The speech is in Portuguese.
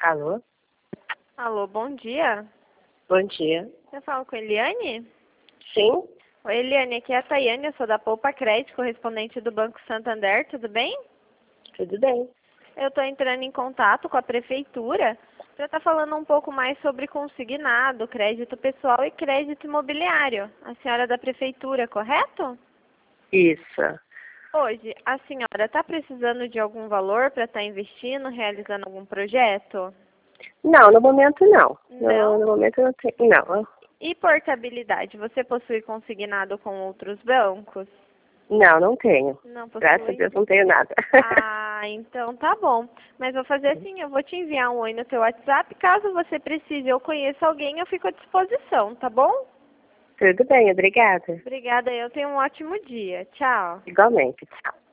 Alô? Alô, bom dia. Bom dia. Eu falo com a Eliane? Sim? Oi, Eliane, aqui é a Tayane, eu sou da Poupa Crédito, correspondente do Banco Santander, tudo bem? Tudo bem. Eu estou entrando em contato com a Prefeitura para estar falando um pouco mais sobre consignado, crédito pessoal e crédito imobiliário. A senhora é da Prefeitura, correto? Isso. Hoje, a senhora está precisando de algum valor para estar investindo, realizando algum projeto? Não, no momento não. Não? No momento eu não tenho. Não. E portabilidade, você possui consignado com outros bancos? Não, não tenho. Não Graças a possui? Deus não tenho nada. Ah, então tá bom. Mas vou fazer assim, eu vou te enviar um oi no teu WhatsApp. Caso você precise ou conheça alguém, eu fico à disposição, tá bom? Tudo bem, obrigada. Obrigada, eu tenho um ótimo dia. Tchau. Igualmente. Tchau.